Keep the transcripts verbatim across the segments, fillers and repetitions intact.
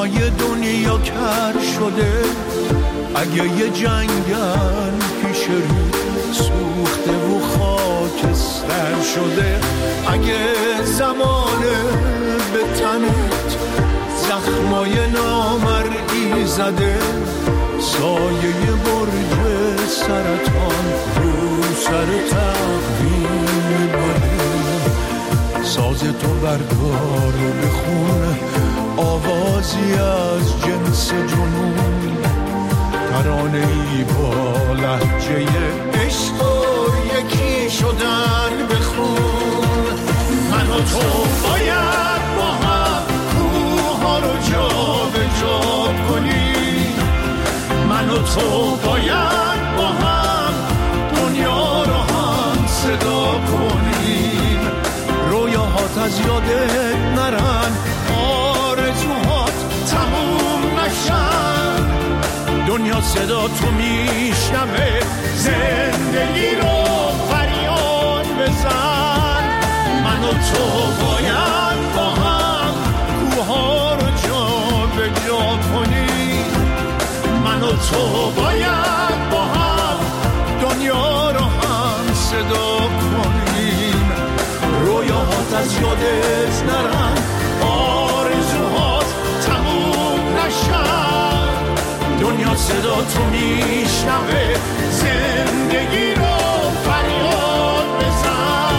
دنیای دنیا کر شده، اگه یه جنگل پیش رو سوخته و خاکستر شده، اگه زمانه به تنت زخمای نامرئی زده، سایه برج سرطان رو سر تقویم بده. ساز تو بردار و بخون آوازی از جنس جنون، ترانه‌ای با لهجه عشق و یکی شدن بخون. من و تو باید با هم کوها رو جا به جا کنیم، من و تو باید با هم دنیا رو هم صدا کنیم. رویاهات از یادت نرن، آرزوهات تموم نشن، دنیا صدا تو میشنوه، زندگی رو فریاد بزن. من و تو باید با هم کوها رو جا به جا کنیم، من و تو باید با هم دنیا رو هم صدا کنیم. رویاهات از یادت نرن، آرزوهات تموم نشن، دنیا صدا تو میشنوه، زندگی رو فریاد بزن.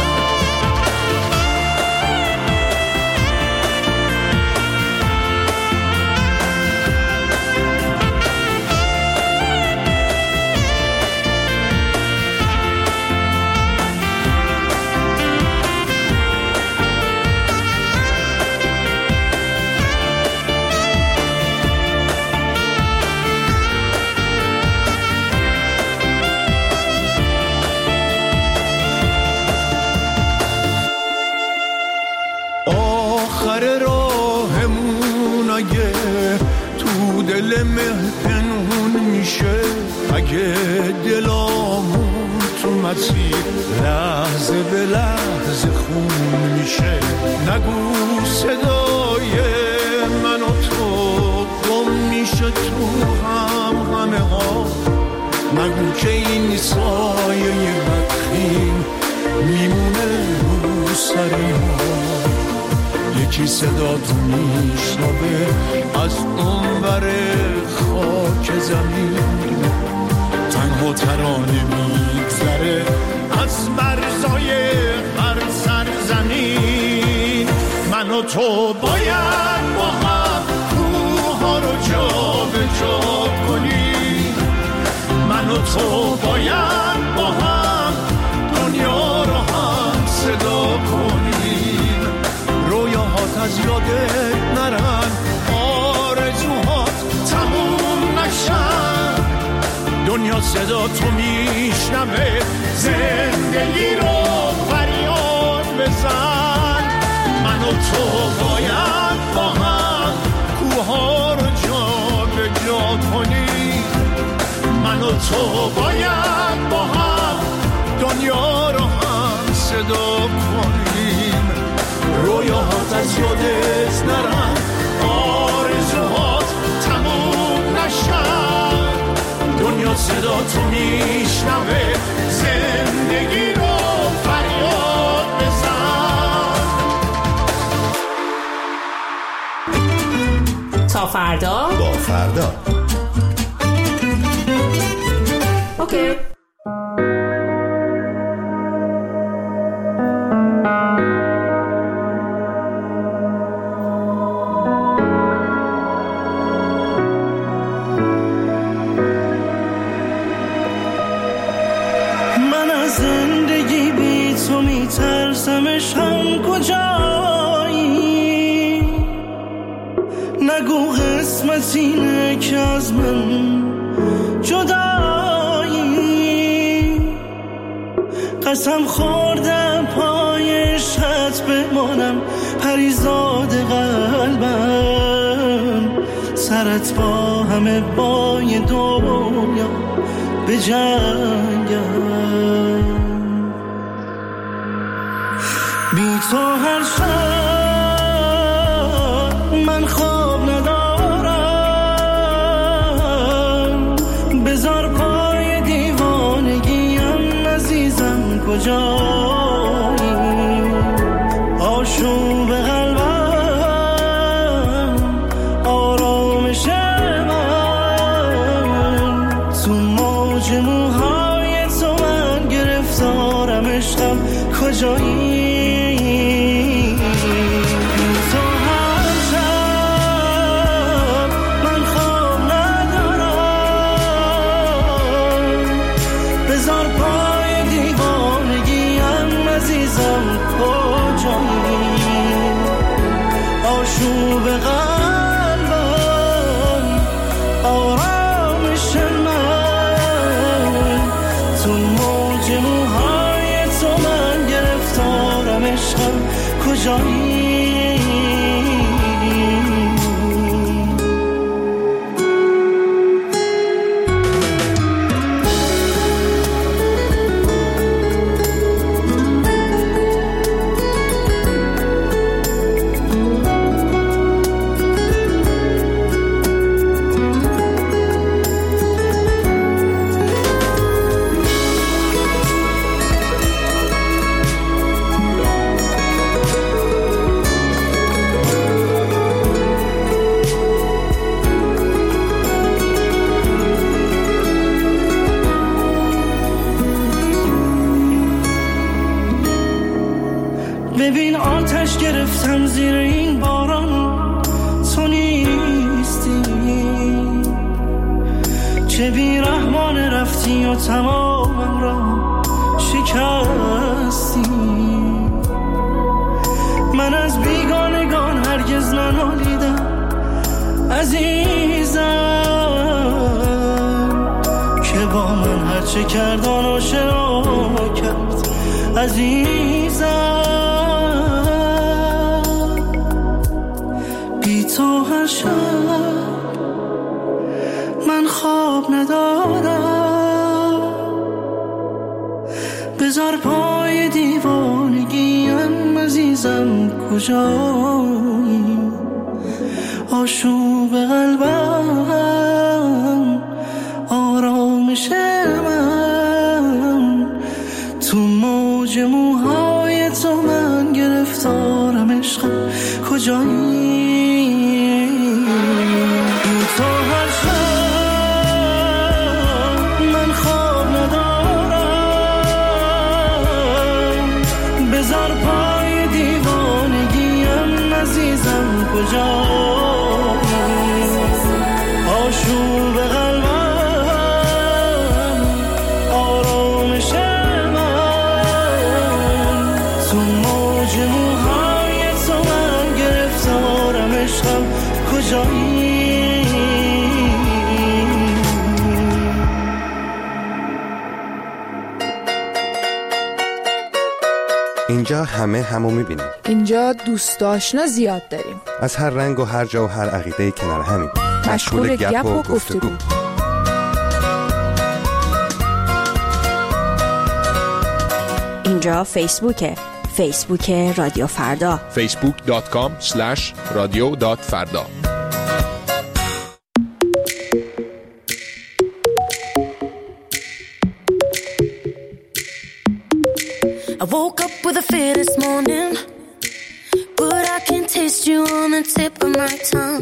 دل مهپنون میشه، اگه دلامون تو مسیر لحظه به لحظه خون میشه. نگو صدای من و تو گم میشه تو هم همه ها، نگو که این سایه بدخیم میمونه رو سر ما. یکی صدا تو میشنوه از اون بر خاک زمین، تنها ترانه میگذره از مرزای هر سرزمین. من و تو باید با هم کوها رو جا به جا کنیم، من و تو باید با هم دنیا رو هم صدا کنیم. رویاهات از یادت نرن، آرزوهات تموم نشن، دنیا صدا تو میشنوه، زندگی رو فریاد بزن. من و تو باید با هم کوها رو جا به جا کنیم، من و تو باید با هم دنیا رو هم صدا کنیم. رویاهات از یادت نرن، آرزوهات تموم نشن، دنیا صدا تو میشنوه، زندگی رو فریاد بزن. تا فردا با فردا. اوکی. میترسمش هم کجایی، نگو قسمت اینه که از من جدایی. قسم خوردم پای شط بمانم، پریزاد قلبم، سرت با همه بای دنیا به جنگم. بی تو هر شب من خواب ندارم، کجایی آشوب قلبم آرامش من تو موج موهای تو من گرفتارم عشقم کجایی آشوب قلبم آرامش من تو موج موهای تو من گرفتارم عشقم کجایی ببین آتش گرفتم زیر این باران تو نیستی چه بیرحمانه رفتی و تمامم را شکستی من از بیگانگان هرگز ننالیدم عزیزم که با من هرچه کردان و شنا کرد عزیزم تو هر شب من خواب ندارم بذار پای دیوانگیم عزیزم کجایی آشوب قلبم آرامش من تو موج موهای تو من گرفتارم عشقم کجایی تو هر شب من خواب ندارم بذار پای دیوانگیم عزیزم کجایی آشوب قلبم آرامش من تو موج موهای تو من گرفتارم عشقم کجایی اینجا همه همو میبینیم. اینجا دوست آشنا زیاد داریم. از هر رنگ و هر جا و هر عقیده کنار همین. مشغول گپ و گفتگو. اینجا فیسبوکه. فیسبوک رادیو فردا. فیسبوک دات کام اسلش رادیو دات فردا. I woke up with a fear this morning, but I can taste you on the tip of my tongue.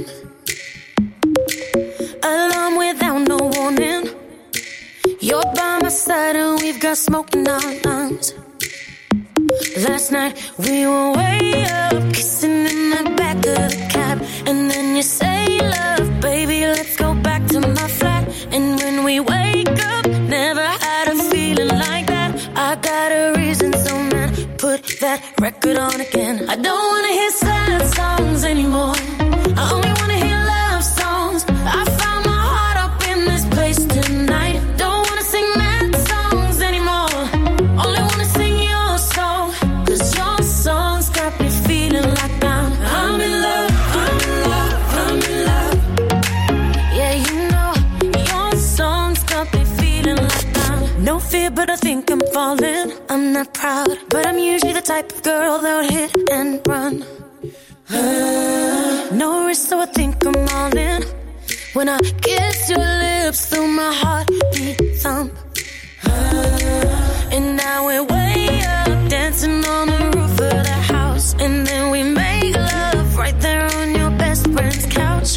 Alarm without no warning, you're by my side and we've got smoke in our lungs. Last night we were way up, kissing in the back of the cab, and then you say, love, baby, let's go back to my flat. And when we wake up, never had a feeling like that. I got a reason, so man, put that record on again. I don't wanna hear sad songs anymore, I only wanna hear love songs. I found my heart up in this place tonight. Don't wanna sing mad songs anymore, only wanna sing your song. Cause your songs got me feeling like I'm I'm in love, I'm in love, I'm in love. Yeah, you know, your songs got me feeling like I'm no fear, but I think I'm falling. I'm not proud, but I'm usually the type of girl that would hit and run. No risk, so I think I'm all in. When I kiss your lips through my heartbeat thump. And now we're way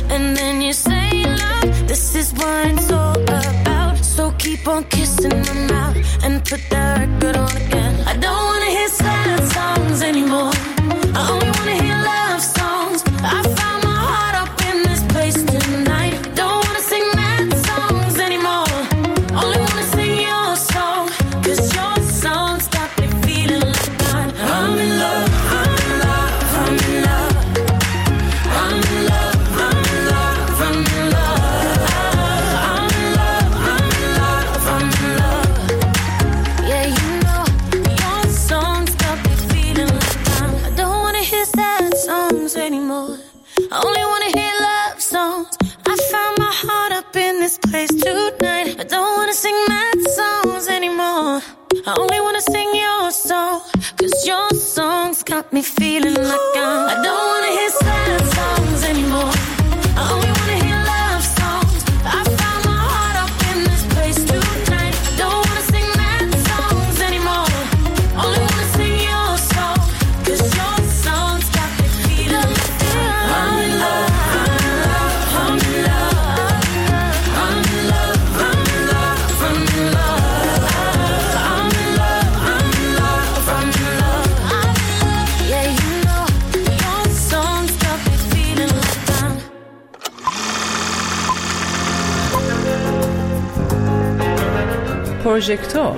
and then you say love, this is what it's all about. So keep on kissing my mouth and put that record on again. I don't wanna hear sad songs anymore. I only wanna hear love songs. I found my heart up in this place tonight. Don't wanna sing mad songs anymore. Only wanna sing your song, 'cause your songs got me feeling like mine. I'm in love, I'm in love, I'm in love. I'm in love, I'm in love, I'm in love. I'm in love, I'm in love, I'm in love. Yeah, you know, your songs got me feeling like mine. I don't wanna hear sad songs anymore. I only wanna hear love songs. I found my heart up in this place tonight. I don't wanna sing mad songs anymore. I only wanna sing your song, 'cause your songs got me feeling like I'm. I don't wanna hear sad songs anymore. I only wanna hear love songs. I found my heart up in this place tonight. I don't wanna sing mad songs anymore. Only wanna sing your song, 'cause your songs got me feeling like I'm in love. I'm in love. I'm in love. I'm in love. I'm in love. I'm in love. I'm in love. I'm in love. Yeah, you know, your songs got me feeling like I'm. پروژکتور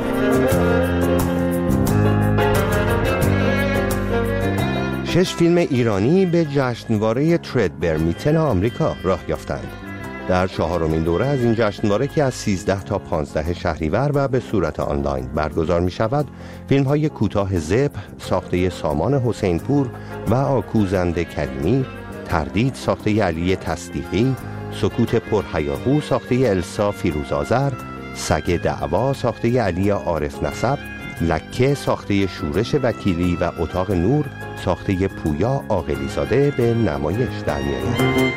شش فیلم ایرانی به جشنواره ترد برمیتن آمریکا راه یافتند. در چهارمین دوره از این جشنواره که از سیزده تا پانزده شهریور و به صورت آنلاین برگزار می شود، فیلم های کوتاه ذبح ساخته سامان حسین پور و آکوزنده کریمی، تردید ساخته علی تصدیقی، سکوت پرهیاهو ساخته السا فیروزآذر، سگ دعوا ساخته علی عارف نسب، لکه ساخته شورش وکیلی و اتاق نور ساخته پویا عاقلی زاده به نمایش در می‌آید.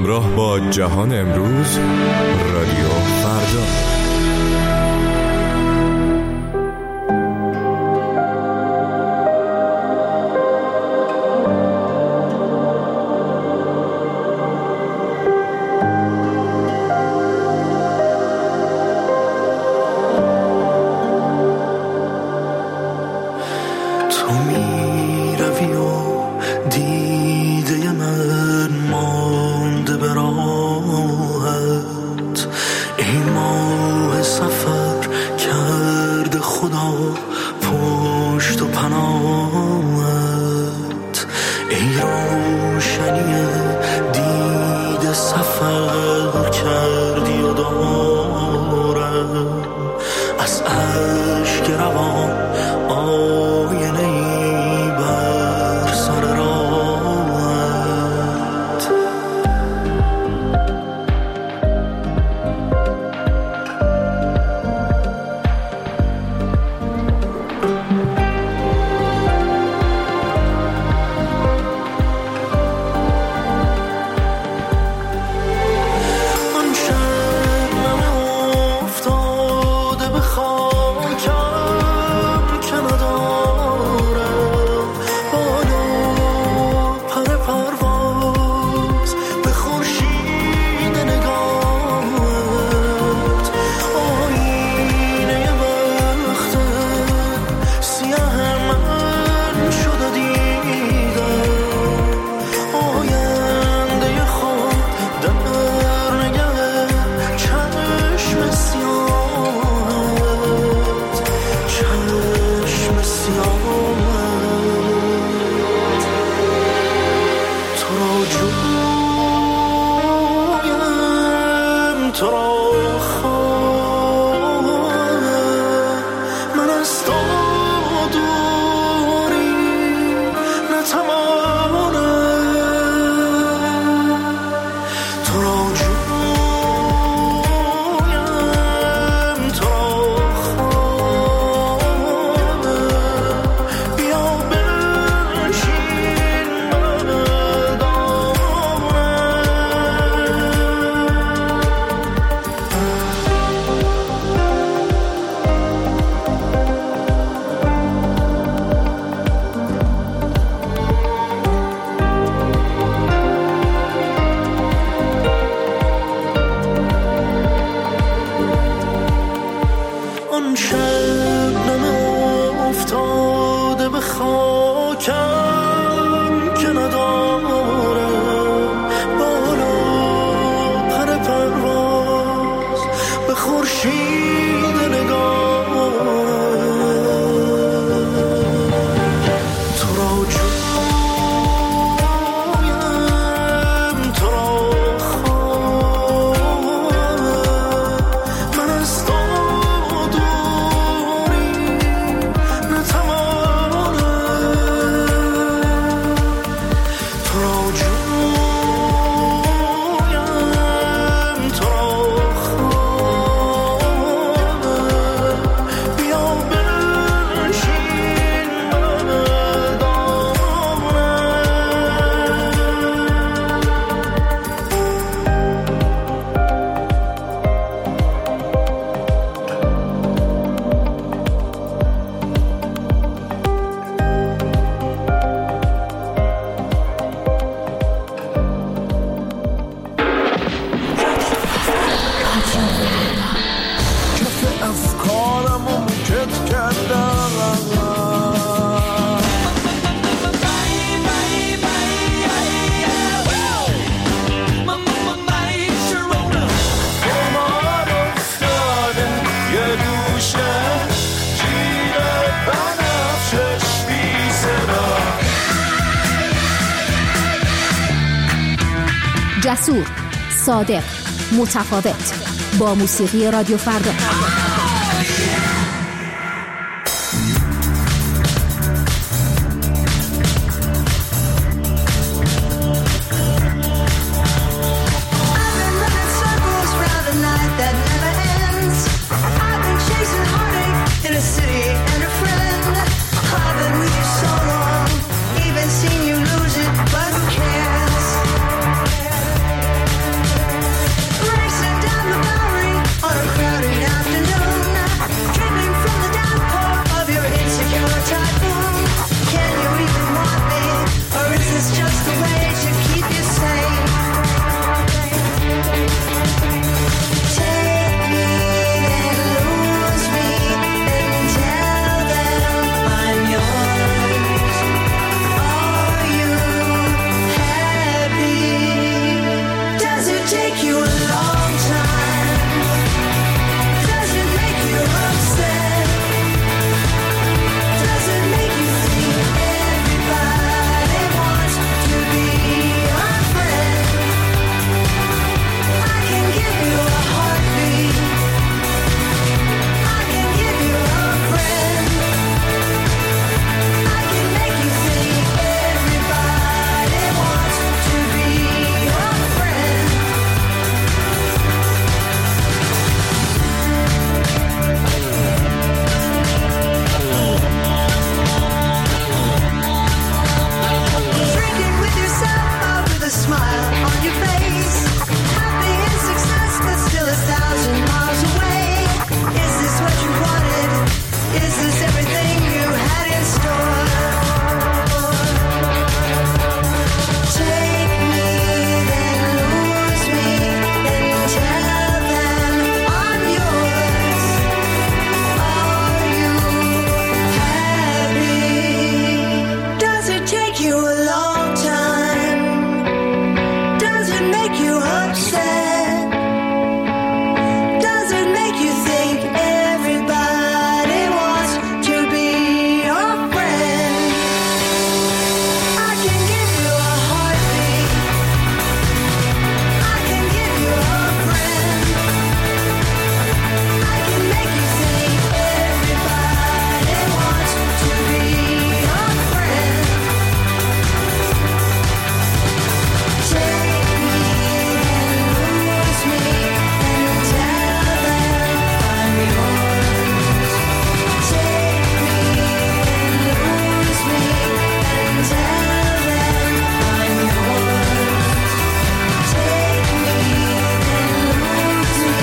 همراه با جهان امروز، رادیو فردا. جسور، صادق، متفاوت، با موسیقی رادیو فردا.